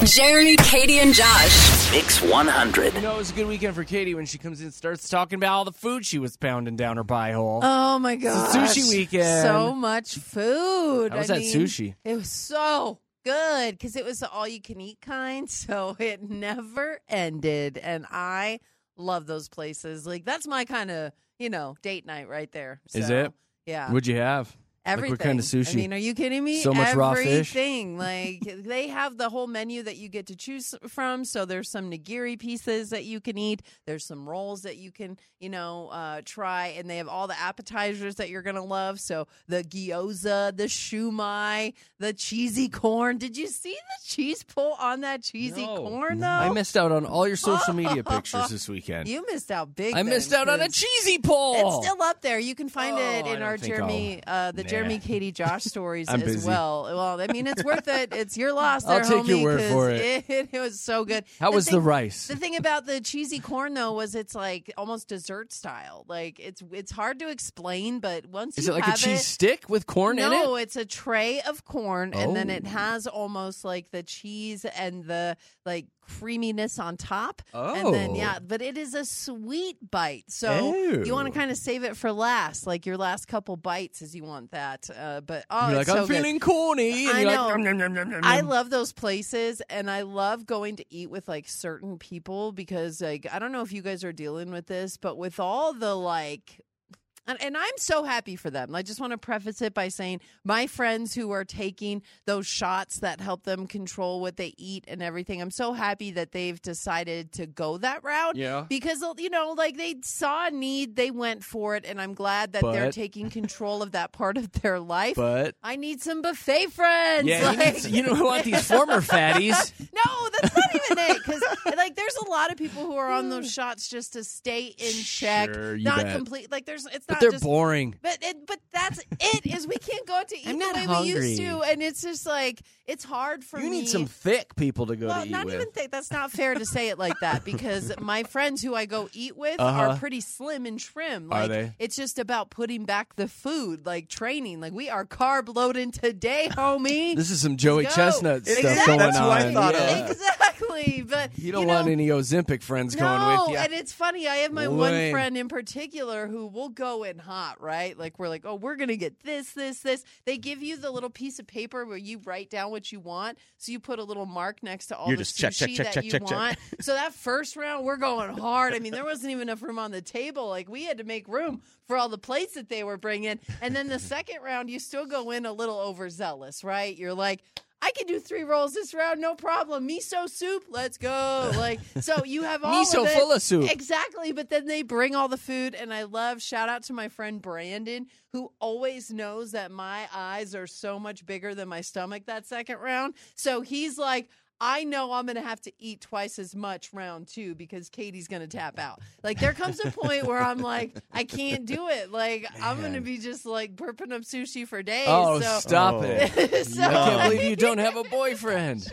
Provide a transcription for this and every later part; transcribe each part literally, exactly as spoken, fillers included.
Jeremy, Katie, and Josh. Mix one hundred. You know, it was a good weekend for Katie when she comes in and starts talking about all the food she was pounding down her pie hole. Oh, my gosh. It's a sushi weekend. So much food. How was I that mean, sushi? It was so good because it was the all-you-can-eat kind, so it never ended. And I love those places. Like, that's my kind of, you know, date night right there. Is So, it? Yeah. What'd you have? Everything. Like what kind of sushi? I mean, are you kidding me? So much raw fish? Everything. Like, they have the whole menu that you get to choose from. So there's some nigiri pieces that you can eat. There's some rolls that you can, you know, uh, try. And they have all the appetizers that you're going to love. So the gyoza, the shumai, the cheesy corn. Did you see the cheese pull on that cheesy No. corn, though? I missed out on all your social media pictures this weekend. You missed out big. I then, missed out on a 'cause cheesy pull. It's still up there. You can find Oh, it I in don't our think Jeremy, uh, the Nah. Jeremy, Katie, Josh stories I'm as busy. well. Well, I mean, it's worth it. It's your loss I'll there, take your homie, word 'cause for it. it. It was so good. How was thing, the rice? The thing about the cheesy corn, though, was it's like almost dessert style. Like it's it's hard to explain, but once Is you it like a have cheese it, stick with corn in it? no, it's a tray of corn, and then it Oh. has almost like the cheese and the like creaminess on top. And then, Oh. yeah, but it is a sweet bite. So Ew. you want to kind of save it for last, like your last couple bites as you want that. Uh, but, oh, You're it's like, so I'm good. feeling corny. And I you're know. like, nom, nom, nom, nom, nom, I nom. love those places, and I love going to eat with like certain people because, like, I don't know if you guys are dealing with this, but with all the like. And, and I'm so happy for them. I just want to preface it by saying my friends who are taking those shots that help them control what they eat and everything, I'm so happy that they've decided to go that route. Yeah. Because, you know, like they saw a need, they went for it, and I'm glad that they're But- taking control of that part of their life. But I need some buffet friends. yeah, you, like, need, you don't want these former fatties. no, that's not even it. Because like, there's a lot of people who are on those shots just to stay in check, Sure, you not bet. complete. Like, there's it's But not they're just. boring. But it, but that's it. Is we can't go out to eat I'm the not way we used hungry. to, and it's just like it's hard for You me. need some thick people to go Well, to eat not with. even think that's not fair to say it like that because my friends who I go eat with Uh-huh. are pretty slim and trim. Are Like, they? It's just about putting back the food, like training. Like we are carb loading today, homie. This is some Joey Let's go. Chestnut stuff Exactly. going That's on. who I thought of. Yeah. Exactly, but You don't know, want any Ozempic friends going no, with you. and it's funny. I have my one Lame. friend in particular who will go in hot, right? Like we're like, oh, we're gonna get this, this, this. They give you the little piece of paper where you write down what you want, so you put a little mark next to all You're the just check, check, sushi check, that check, you check, check. want. So that first round, we're going hard. I mean, there wasn't even enough room on the table. Like we had to make room for all the plates that they were bringing. And then the second round, you still go in a little overzealous, right? You're like, I can do three rolls this round, no problem. Miso soup, let's go. Like, so you have all Miso of it. full of soup. Exactly, but then they bring all the food, and I love, shout out to my friend Brandon, who always knows that my eyes are so much bigger than my stomach that second round. So he's like, I know I'm going to have to eat twice as much round two because Katie's going to tap out. Like, there comes a point where I'm like, I can't do it. Like, I'm going to be just like burping up sushi for days. Oh, so, stop Oh. it. so, I can't believe you don't have a boyfriend.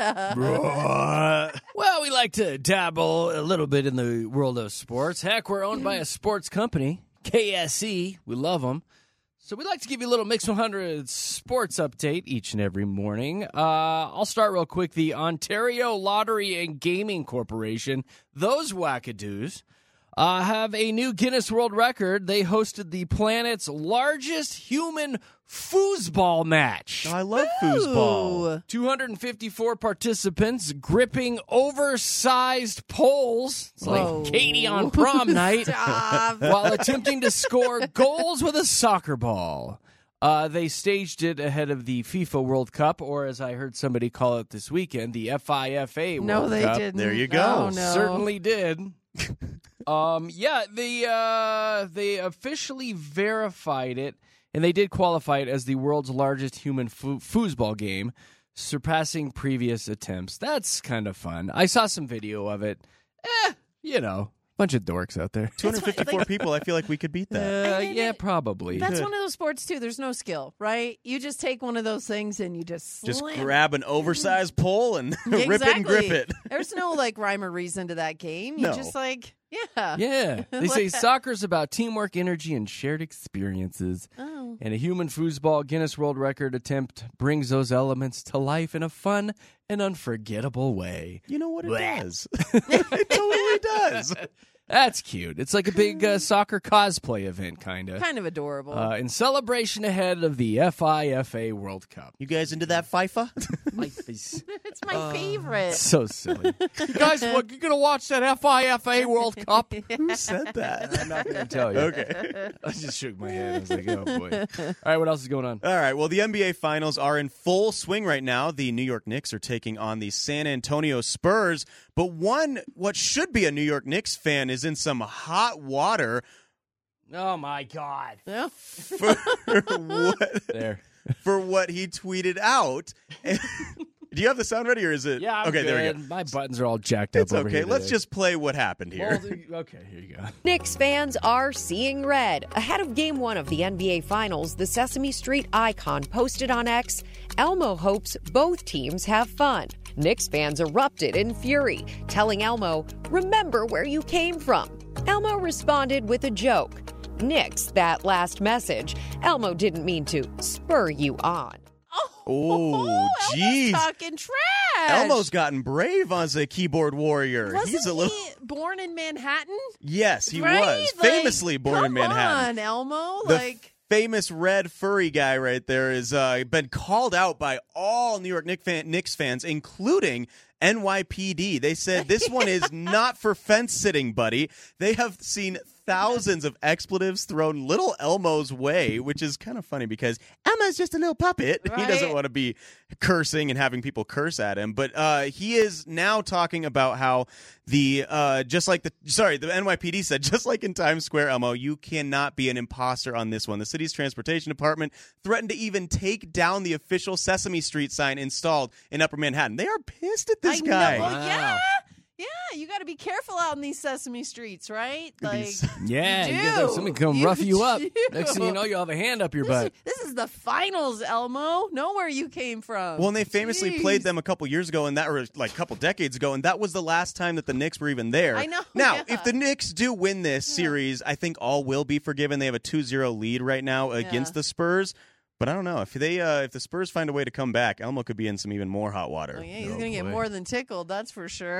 Well, we like to dabble a little bit in the world of sports. Heck, we're owned by a sports company, K S E. We love them. So we like to give you a little Mix one hundred sports update each and every morning. Uh, I'll start real quick. The Ontario Lottery and Gaming Corporation, those wackadoos, uh, have a new Guinness World Record. They hosted the planet's largest human foosball match. Oh, I love foosball. Ooh. two hundred fifty-four participants gripping oversized poles. It's Whoa. like Katie on prom night. Stop. While attempting to score goals with a soccer ball. Uh, they staged it ahead of the FIFA World Cup, or as I heard somebody call it this weekend, the F I F A World No, they Cup. didn't. There you go. Oh, no. Certainly did. um, yeah, they uh, they officially verified it, and they did qualify it as the world's largest human fo- foosball game, surpassing previous attempts. That's kind of fun. I saw some video of it. Eh, you know, bunch of dorks out there. two hundred fifty-four people. I feel like we could beat that. Uh, I mean, yeah, it- probably. That's one of those sports, too. There's no skill, right? You just take one of those things and you just Just slam. grab an oversized pole and Exactly. rip it and grip it. There's no, like, rhyme or reason to that game. You No. just, like, yeah. Yeah. They say Like- soccer's about teamwork, energy, and shared experiences. Oh. And a human foosball Guinness World Record attempt brings those elements to life in a fun and unforgettable way. You know what it Blech. does? It totally does. That's cute. It's like a big uh, soccer cosplay event, kind of. Kind of adorable. Uh, in celebration ahead of the F I F A World Cup. You guys into that FIFA? it's my favorite. So silly. You guys, what, you going to watch that F I F A World Cup? Who said that? I'm not going to tell you. Okay. I just shook my head. I was like, oh, boy. All right, what else is going on? All right. Well, the N B A Finals are in full swing right now. The New York Knicks are taking on the San Antonio Spurs. But one, what should be a New York Knicks fan, is in some hot water. Oh, my God. Yeah. For what, There. for what he tweeted out. Do you have the sound ready, or is it? Yeah, I'm okay, good. there we go. My buttons are all jacked up It's over okay. here Let's today. just play what happened here. Well, the- okay, here you go. Knicks fans are seeing red. Ahead of Game one of the N B A Finals, the Sesame Street icon posted on X, Elmo hopes both teams have fun. Knicks fans erupted in fury, telling Elmo, "Remember where you came from." Elmo responded with a joke. Knicks, that last message. Elmo didn't mean to spur you on. Oh, Elmo's jeez. talking trash. Elmo's gotten brave as a keyboard warrior. Wasn't He's a little. he born in Manhattan? Yes, he Right? was Like, famously born in Manhattan. Come on, Elmo. The like, famous red furry guy right there has uh, been called out by all New York Knicks, fan, Knicks fans, including N Y P D. They said this one is not for fence sitting, buddy. They have seen thousands of expletives thrown little Elmo's way, which is kind of funny because Elmo's just a little puppet. He doesn't Right. want to be cursing and having people curse at him. But uh, he is now talking about how the uh, just like the sorry the N Y P D said, just like in Times Square, Elmo, you cannot be an imposter on this one. The city's transportation department threatened to even take down the official Sesame Street sign installed in Upper Manhattan. They are pissed at this I guy. know. Well, Wow. yeah. Yeah, you got to be careful out in these Sesame Streets, right? Could be Like, s- Yeah, You you get do. somebody come You rough you up. do. Next thing you know, you'll have a hand up your this, is, butt. this is the finals, Elmo. Know where you came from. Well, and they famously Jeez. played them a couple years ago, and that or like a couple decades ago, and that was the last time that the Knicks were even there. I know, Now, yeah. if the Knicks do win this series, I think all will be forgiven. They have a two zero lead right now against Yeah. the Spurs. But I don't know if they uh, if the Spurs find a way to come back, Elmo could be in some even more hot water. Oh, yeah, he's Oh, going to get boy. more than tickled, that's for sure.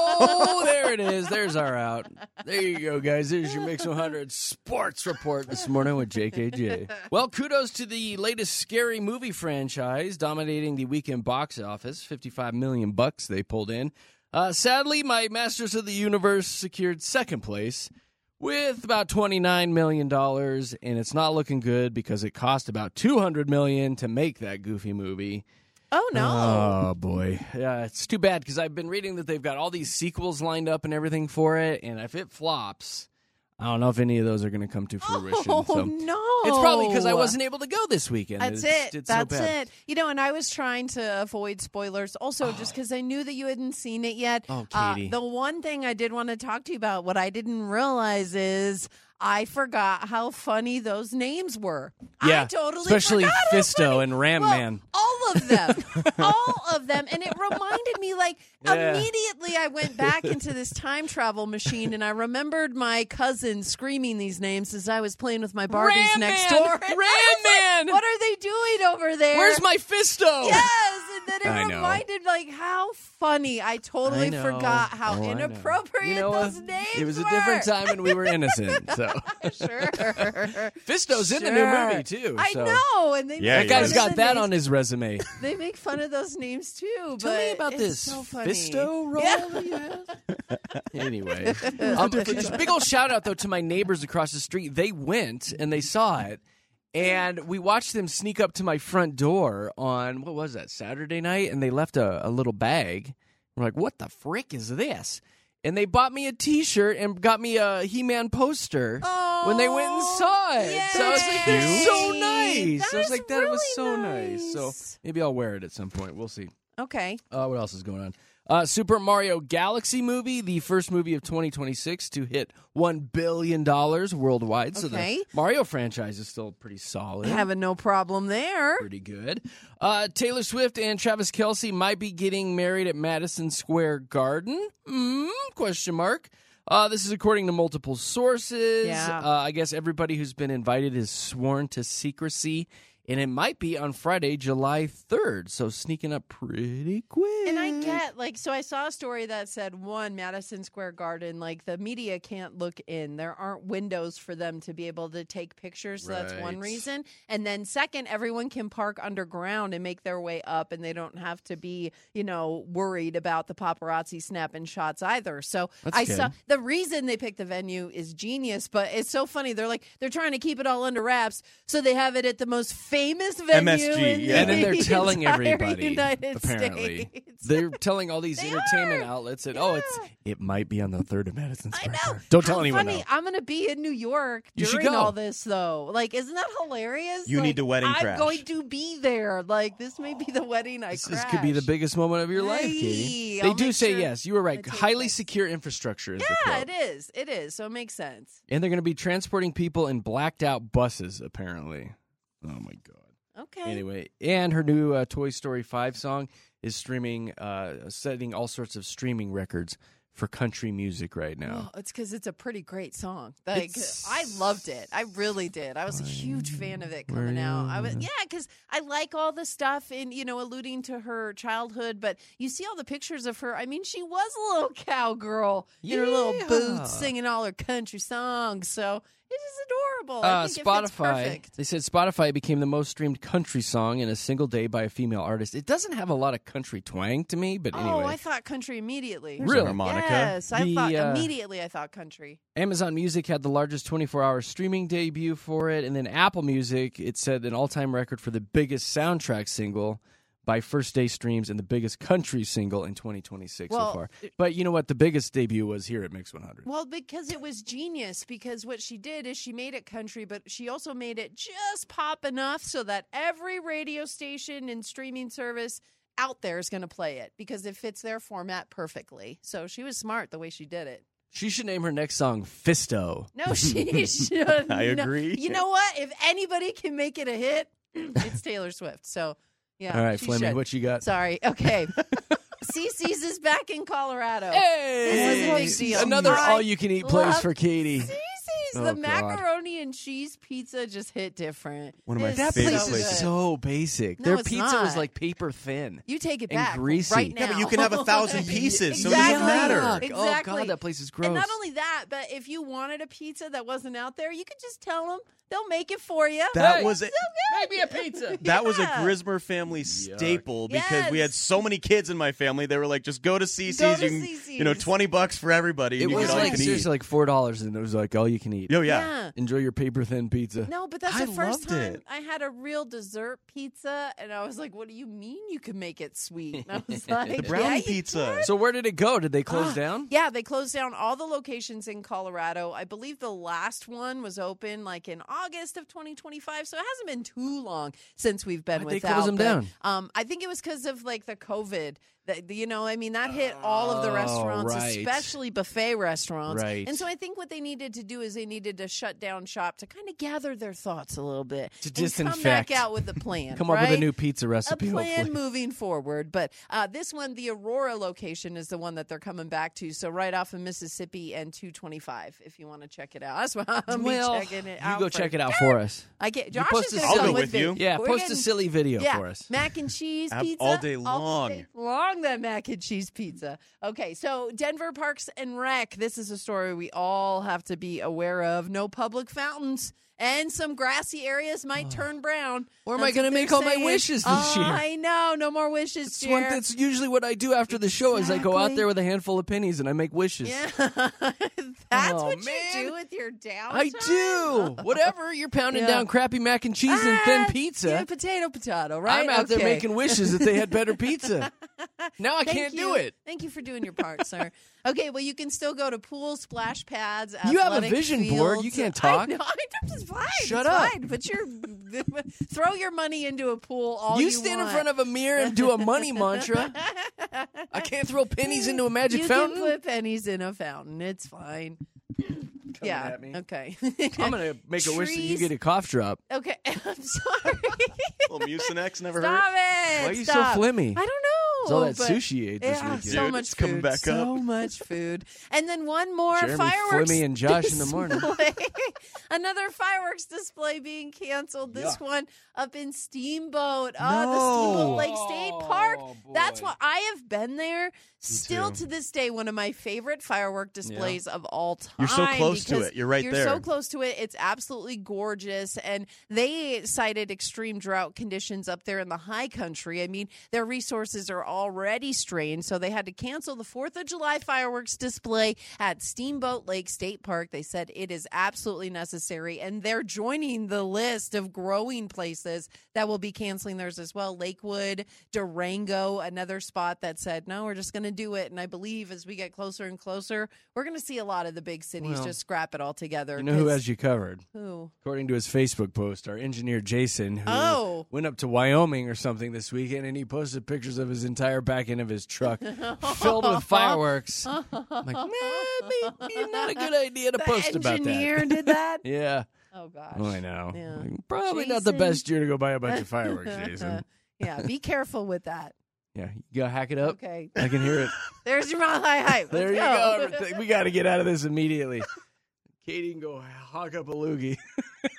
Oh, there it is. There's our out. There you go, guys. There's your Mix one hundred Sports Report this morning with J K J. Well, kudos to the latest scary movie franchise dominating the weekend box office. fifty-five million bucks they pulled in. Uh, sadly, my Masters of the Universe secured second place with about twenty-nine million dollars, and it's not looking good because it cost about two hundred million dollars to make that goofy movie. Oh, no. Oh, boy. Yeah, it's too bad because I've been reading that they've got all these sequels lined up and everything for it, and if it flops, I don't know if any of those are going to come to fruition. Oh, so no. it's probably because I wasn't able to go this weekend. That's It's- it. it's so That's bad. it. You know, and I was trying to avoid spoilers also just because I knew that you hadn't seen it yet. Oh, Uh, Katie. the one thing I did want to talk to you about, what I didn't realize is I forgot how funny those names were. Yeah, I totally especially forgot how Fisto funny- and Ram well, Man. All of them. all of them. And it reminded me, like, Yeah. immediately I went back into this time travel machine and I remembered my cousin screaming these names as I was playing with my Barbies Ram next Man! door. And I Ram was like, Man! what are they doing over there? Where's my Fisto? Yes, and then I it know. reminded like how funny. I totally I know. forgot how Oh, I know. inappropriate You know those what? names It was a were. different time and we were innocent. So Sure. Fisto's in the new Sure. movie too. I so. know, and they Yeah, That make guy's fun got of the that names. on his resume. They make fun of those names too. Tell but me about it's this so funny. Fisto role Yeah. that you have? Anyway, um, just a big old shout out though to my neighbors across the street. They went and they saw it, and we watched them sneak up to my front door on what was that Saturday night, and they left a, a little bag. We're like, what the frick is this? And they bought me a T-shirt and got me a He-Man poster when they went and saw it. So I was like, they're Yay. so nice. That I was is like, that was so really nice. So nice. maybe I'll wear it at some point. We'll see. Okay. Uh, what else is going on? Uh, Super Mario Galaxy movie, the first movie of twenty twenty-six to hit one billion dollars worldwide. So Okay. the Mario franchise is still pretty solid. Having no problem there. Pretty good. Uh, Taylor Swift and Travis Kelce might be getting married at Madison Square Garden. Mm, question mark. Uh, this is according to multiple sources. Yeah. Uh, I guess everybody who's been invited is sworn to secrecy, and it might be on Friday, July third, so sneaking up pretty quick. And I get, like, so I saw a story that said, one, Madison Square Garden, like, the media can't look in. There aren't windows for them to be able to take pictures, so that's one Right. reason. And then second, everyone can park underground and make their way up, and they don't have to be, you know, worried about the paparazzi snapping shots either. So That's I good. saw, the reason they picked the venue is genius, but it's so funny. They're like, they're trying to keep it all under wraps, so they have it at the most famous venue M S G, in yeah. And then they're the telling entire everybody, United apparently. States. They're telling all these They entertainment are. outlets that, oh, it's it might be on the third of Madison I Square know. Garden. Don't How tell anyone, funny. though. I'm going to be in New York You should during go. all this, though. Like, isn't that hilarious? You Like, need to wedding I'm crash. going to be there. Like, this may be the wedding I This crash. is- could be the biggest moment of your life, Hey, Katie. I'll They do make say sure yes. You were right. it takes Highly place. secure infrastructure is the Yeah, quote. it is. It is. So it makes sense. And they're going to be transporting people in blacked out buses, apparently. Oh, my God. Okay. Anyway, and her new uh, Toy Story five song is streaming, uh, setting all sorts of streaming records for country music right now. Oh, it's because it's a pretty great song. Like It's- I loved it. I really did. I was a huge fan of it coming Were out. you? I was yeah, because I like all the stuff in you know alluding to her childhood. But you see all the pictures of her. I mean, she was a little cowgirl in her little Yeah. boots, singing all her country songs. So it is adorable. I Uh, think it fits Spotify, perfect. they said Spotify became the most streamed country song in a single day by a female artist. It doesn't have a lot of country twang to me, but anyway. Oh, I thought country immediately. There's a Really? harmonica. Yes, I The, thought uh, immediately. I thought country. Amazon Music had the largest twenty-four hour streaming debut for it, and then Apple Music, it set an all-time record for the biggest soundtrack single by first day streams and the biggest country single in twenty twenty-six Well, so far. But you know what? The biggest debut was here at Mix one hundred. Well, because it was genius. Because what she did is she made it country, but she also made it just pop enough so that every radio station and streaming service out there is going to play it because it fits their format perfectly. So she was smart the way she did it. She should name her next song Fisto. No, she should. I No. agree. You know what? If anybody can make it a hit, it's Taylor Swift. So, yeah. All right, she Fleming, should. what you got? Sorry. Okay. Cece's is back in Colorado. Hey! This is a big deal. Another I all-you-can-eat place love for Katie. Cece's, Oh, the God. macaroni and cheese pizza just hit different. One of my It's That favorite place so is places. good. so basic. No, Their it's pizza was not. like paper thin. You take it and back greasy. right Yeah, now. but you can have a thousand pieces, so it exactly. doesn't matter. Yuck. Oh, Exactly. God, that place is gross. And not only that, but if you wanted a pizza that wasn't out there, you could just tell them. They'll make it for you. That Hey, was a, Make me a pizza. that was a Yeah. Grismer family staple because we Yes. had so many kids in my family. They were like, just go to Cece's. Go to you, can, Cece's. you know, twenty bucks for everybody. It and you was get all you like can seriously eat. like four dollars, and it was like all you can eat. Oh yeah. Yeah. Enjoy your paper thin pizza. No, but that's I the first loved time it. I had a real dessert pizza, and I was like, "What do you mean you can make it sweet?" And I was like, The brownie yeah, you pizza. So where did it go? Did they close down? Yeah, they closed down all the locations in Colorado. I believe the last one was open like in August of twenty twenty-five, so it hasn't been too long since we've been Why'd they without. close them but, down? Um, I think it was because of like the COVID. That, you know, I mean, that hit all of the Oh, restaurants, right. especially buffet restaurants. Right. And so I think what they needed to do is they needed to shut down shop to kind of gather their thoughts a little bit To and come disinfect. back out with a plan. Come up with a right? new pizza a recipe. plan hopefully. moving forward. But uh, this one, the Aurora location, is the one that they're coming back to. So right off of Mississippi and two twenty-five, if you want to check it out. That's why I'm Well, checking it you out. go for check it out sure. for us. I get You Josh post is a going to I'll come go with with me. you. Yeah, We're post a getting- silly video yeah, for us. mac and cheese Ab- pizza all day All long. day long that mac and cheese pizza. Okay, so Denver Parks and Rec. This is a story we all have to be aware of. No public fountains. And some grassy areas might turn brown. Where am I That's gonna what they're make all my saying. wishes this Oh, year? I know. No more wishes, It's one, Jer. that's usually what I do after the show is I go out Exactly. there with a handful of pennies and I make wishes. Yeah, that's Oh, what man. you do with your downtime. I do. Whatever. You're pounding Yeah. down crappy mac and cheese and thin Ah, pizza. yeah, potato, potato, right? I'm out there Okay. making wishes that they had better pizza. Now I Thank can't you. do it. Thank you for doing your part, sir. Okay, well, you can still go to pools, splash pads. You have a athletic vision board. You fields. can't talk. I know. I'm just fine. Shut it's up. Fine. Put your throw your money into a pool. All you you stand want. in front of a mirror and do a money mantra. I can't throw pennies into a magic you fountain. can put pennies in a fountain. It's fine. yeah. at me. Okay. I'm gonna make a wish that you Trees- get a cough drop. Okay. I'm sorry. Well, Mucinex never hurt. Stop it. Why are you so Stop. flimmy? I don't know. It's all that but- sushi you ate this Yeah, weekend. so Dude, much it's coming food. back so up. much food. And then one more Jeremy fireworks Flemmy and Josh in the morning. display. Another fireworks display being canceled. This Yuck. one up in Steamboat. Oh, No. the Steamboat Lake State Park. Oh, boy. That's what I have been there. Still too. to this day, one of my favorite firework displays of all time. You're so close to because it. You're right you're there. so close to it. It's absolutely gorgeous. And they cited extreme drought conditions up there in the high country. I mean, their resources are already strained, so they had to cancel the fourth of July fireworks display at Steamboat Lake State Park. They said it is absolutely necessary, and they're joining the list of growing places that will be canceling theirs as well. Lakewood, Durango, another spot that said, no, we're just going to do it. And I believe as we get closer and closer, we're going to see a lot of the big cities Well, just scrap it all together. You know who 'cause- has you covered? who? According to his Facebook post, our engineer Jason, who Oh. went up to Wyoming or something this weekend, and he posted pictures of his entire back end of his truck filled with fireworks. I'm like, nah, maybe not a good idea to The post about engineer that. did that? Yeah. Oh, gosh. Oh, I know. Yeah. Like, probably not the Jason. best year to go buy a bunch of fireworks, Jason. Yeah, be careful with that. Yeah, you gotta hack it up. Okay. I can hear it. There's your mile high hype. There Let's you go. go. Everything. We got to get out of this immediately. Katie can go hawk up a loogie.